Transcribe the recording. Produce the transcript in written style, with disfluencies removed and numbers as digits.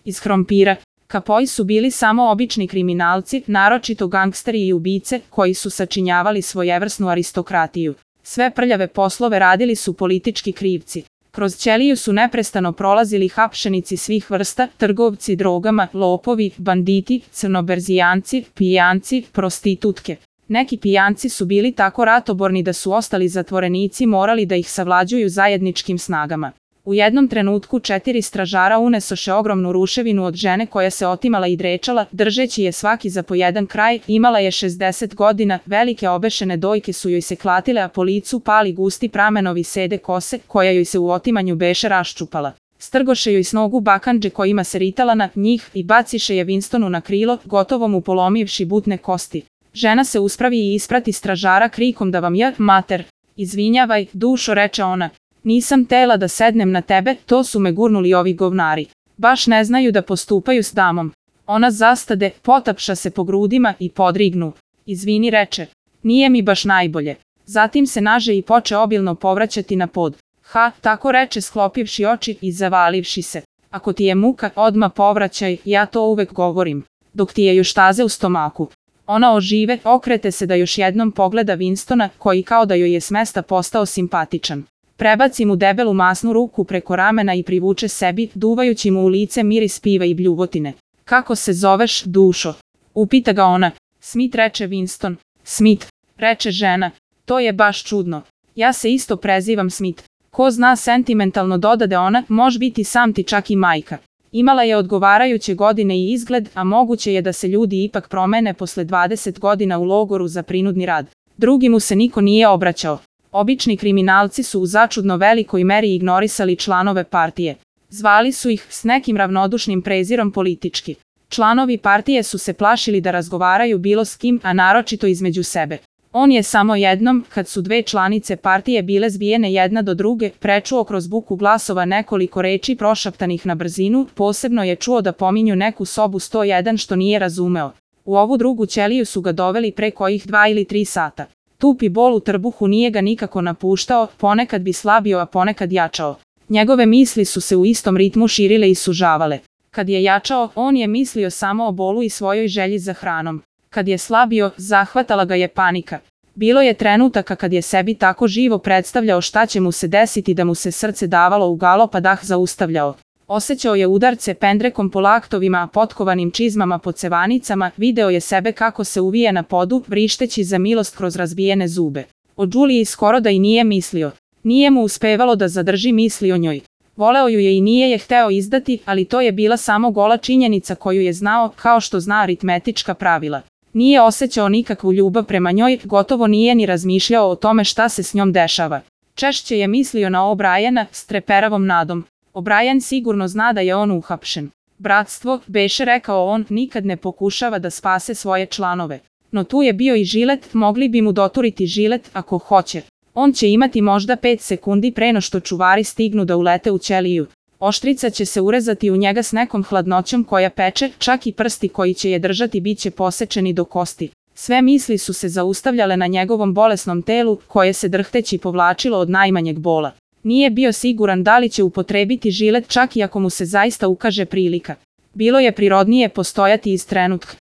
iz krompira. Kapoi su bili samo obični kriminalci, naročito gangsteri i ubice, koji su sačinjavali svojevrsnu aristokratiju. Sve prljave poslove radili su politički krivci. Kroz ćeliju su neprestano prolazili hapšenici svih vrsta, trgovci drogama, lopovi, banditi, crnoberzijanci, pijanci, prostitutke. Neki pijanci su bili tako ratoborni da su ostali zatvorenici morali da ih savlađuju zajedničkim snagama. U jednom trenutku 4 stražara unesoše ogromnu ruševinu od žene koja se otimala i drečala, držeći je svaki za po jedan kraj, imala je 60 godina, velike obešene dojke su joj se klatile, a po licu pali gusti pramenovi sede kose, koja joj se u otimanju beše raščupala. Strgoše joj s nogu bakandže kojima se ritala na njih i baciše je Winstonu na krilo, gotovo mu polomivši butne kosti. Žena se uspravi i isprati stražara krikom da vam je, mater. Izvinjavaj, dušo, reče ona. Nisam tela da sednem na tebe, to su me gurnuli ovi govnari. Baš ne znaju da postupaju s damom. Ona zastade, potapša se po grudima i podrignu. Izvini, reče. Nije mi baš najbolje. Zatim se naže i poče obilno povraćati na pod. Ha, tako reče sklopivši oči i zavalivši se. Ako ti je muka, odmah povraćaj, ja to uvek govorim. Dok ti je još taze u stomaku. Ona ožive, okrete se da još jednom pogleda Winstona, koji kao da joj je s mesta postao simpatičan. Prebaci mu debelu masnu ruku preko ramena i privuče sebi, duvajući mu u lice miris piva i bljuvotine. Kako se zoveš, dušo? Upita ga ona. Smith, reče Winston. Smith, reče žena. To je baš čudno. Ja se isto prezivam Smith. Ko zna, sentimentalno dodade ona, može biti sam ti čak i majka. Imala je odgovarajuće godine i izgled, a moguće je da se ljudi ipak promene posle 20 godina u logoru za prinudni rad. Drugi mu se niko nije obraćao. Obični kriminalci su u začudno velikoj meri ignorisali članove partije. Zvali su ih s nekim ravnodušnim prezirom politički. Članovi partije su se plašili da razgovaraju bilo s kim, a naročito između sebe. On je samo jednom, kad su dve članice partije bile zbijene jedna do druge, prečuo kroz buku glasova nekoliko reči prošaptanih na brzinu, posebno je čuo da pominju neku sobu 101 što nije razumeo. U ovu drugu ćeliju su ga doveli pre kojih 2 ili 3 sata. Tupi bol u trbuhu nije ga nikako napuštao, ponekad bi slabio, a ponekad jačao. Njegove misli su se u istom ritmu širile i sužavale. Kad je jačao, on je mislio samo o bolu i svojoj želji za hranom. Kad je slabio, zahvatala ga je panika. Bilo je trenutaka kad je sebi tako živo predstavljao šta će mu se desiti da mu se srce davalo u galop, a dah zaustavljao. Osjećao je udarce pendrekom po laktovima, potkovanim čizmama po cevanicama, video je sebe kako se uvije na podu, vrišteći za milost kroz razbijene zube. O Juliji skoro da i nije mislio. Nije mu uspevalo da zadrži misli o njoj. Voleo ju je i nije je hteo izdati, ali to je bila samo gola činjenica koju je znao, kao što zna aritmetička pravila. Nije osjećao nikakvu ljubav prema njoj, gotovo nije ni razmišljao o tome šta se s njom dešava. Češće je mislio na O'Briena s treperavom nadom. O'Brien sigurno zna da je on uhapšen. Bratstvo, beše rekao on, nikad ne pokušava da spase svoje članove. No tu je bio i žilet, mogli bi mu doturiti žilet ako hoće. On će imati možda 5 sekundi pre no što čuvari stignu da ulete u ćeliju. Oštrica će se urezati u njega s nekom hladnoćom koja peče, čak i prsti koji će je držati bit će posečeni do kosti. Sve misli su se zaustavljale na njegovom bolesnom telu, koje se drhteći povlačilo od najmanjeg bola. Nije bio siguran da li će upotrebiti žilet čak i ako mu se zaista ukaže prilika. Bilo je prirodnije postojati iz trenutka.